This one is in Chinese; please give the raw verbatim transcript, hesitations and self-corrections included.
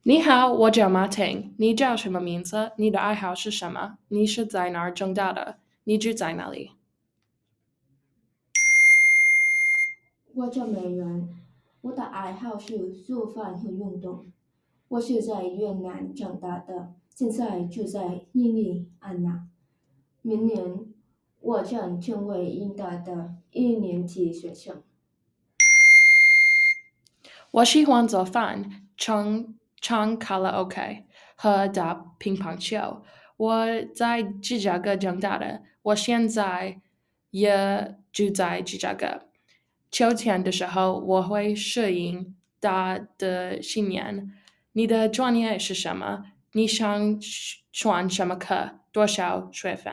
你好，我叫马婷。你叫什么名字？你的爱好是什么？你是在哪儿长大的？你住在哪里？ 我叫美元，我的爱好是做饭和运动。我是在越南长大的，现在住在印尼安纳。明年我将成为英大的一年级学生。 我喜欢做饭，唱唱卡拉 OK 和打乒乓球。我在芝加哥长大的，我现在也住在芝加哥。秋天的时候，我会摄影大的新年。你的专业是什么？你想选什么课？多少学分？